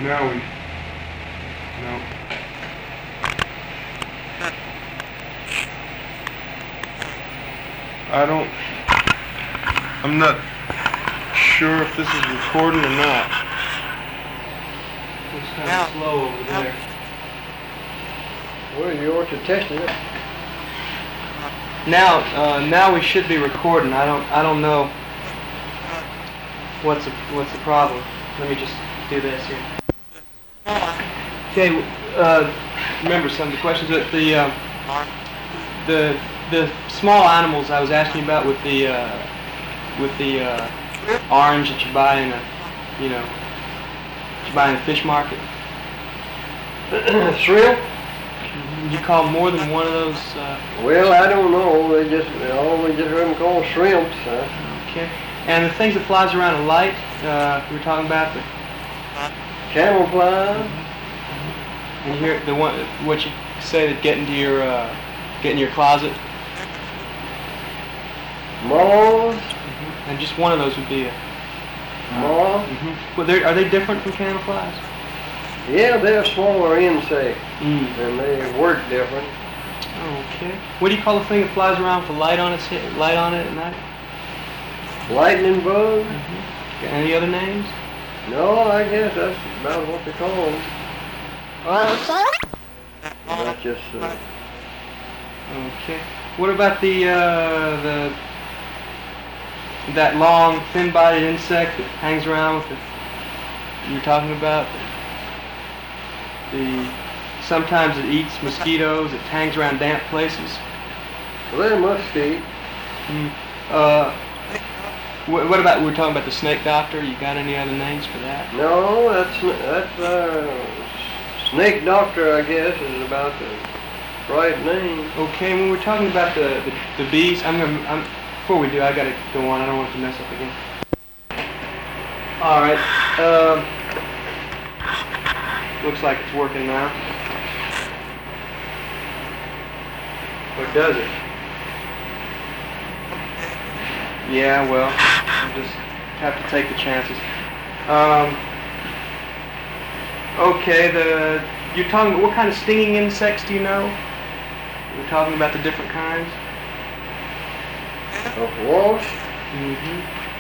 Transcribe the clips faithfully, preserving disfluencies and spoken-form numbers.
Now we... No. I don't... I'm not sure if this is recording or not. Looks kind of slow over there. Well, you ought to test it. Now, uh, now we should be recording. I don't, I don't know what's the, what's the problem. Let me just do this here. Okay. Uh, remember some of the questions that the uh, the the small animals I was asking about with the uh, with the uh, orange that you buy in a you know that you buy in a fish market. Shrimp? You call more than one of those? Uh, Well, I don't know. They just they always just heard them called shrimps. Huh? okay. And the things that flies around a light, uh, we were talking about the. Camouflage? And you hear the one what you say that get into your uh, get in your closet. Moths? Mm-hmm. And just one of those would be a. Uh, Moth? Mm-hmm. Well, they're- are they different from camouflage? Yeah, they're smaller insects, Mm. and they work different. Okay. What do you call the thing that flies around with the light on its head, light on it at night? Lightning bug? Mm-hmm. Any other names? No, I guess that's about what they call them. That's just uh, Okay. What about the uh, the that long, thin-bodied insect that hangs around with the you were talking about? The sometimes it eats mosquitoes. It hangs around damp places. well, they're musky. Mm. Uh, wh- what about we were talking about the snake doctor? You got any other names for that? No, that's that's uh, snake doctor. I guess is about the right name. Okay. When we're talking about the the, the bees, I'm gonna. I'm, before we do, I gotta go on. I don't want to mess up again. All right. Um, looks like it's working now. Or does it? Yeah, well, I'll just have to take the chances. Um, okay, the you're talking. What kind of stinging insects do you know? We're talking about the different kinds. Of wasp? Mm-hmm.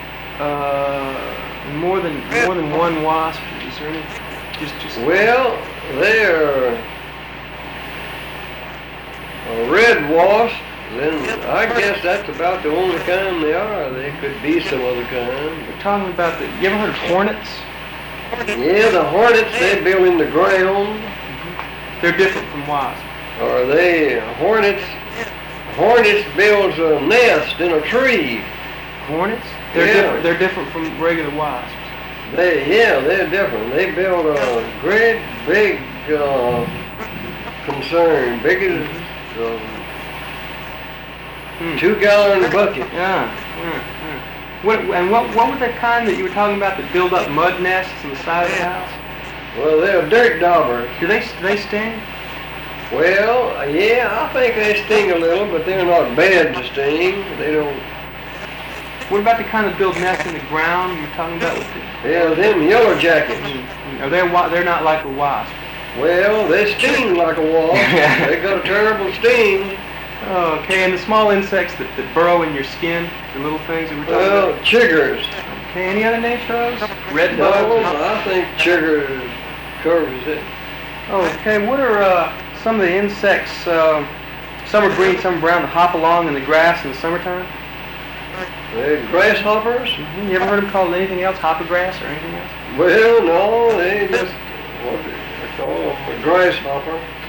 Uh, more than more than one wasp. Is there any? Just just. Well, they're a red wasp. Then I guess that's about the only kind they are. There could be some other kind. We're talking about the. You ever heard of hornets? Yeah, the hornets, they build in the ground. Mm-hmm. They're different from wasps. Or they, hornets, hornets builds a nest in a tree. Hornets? They're Yeah. different. They're different from regular wasps. They, yeah, they're different. They build a great big uh, concern, big as a Hmm. two gallon bucket. Yeah. yeah, yeah. What and what what was that kind that you were talking about that build up mud nests on the side of the house? Well, they're dirt daubers. Do they do they sting? Well, yeah, I think they sting a little, but they're not bad to sting. They don't. What about the kind that build nests in the ground? You were talking about with the, Yeah, them yellow jackets. are they wa- they're not like a wasp? Well, they sting like a wasp. They got a terrible sting. Oh, okay. And the small insects that, that burrow in your skin, the little things that we're talking Well, about. chiggers. Okay. Any other names for those? Red No, bugs. I think chiggers covers it. Okay. What are uh, some of the insects? Uh, some are green, some are brown. That hop along in the grass in the summertime. They're grasshoppers? Mm-hmm. You ever heard them called anything else? Hoppergrass or anything else? Well, no, they just, what do they call them? A grasshopper.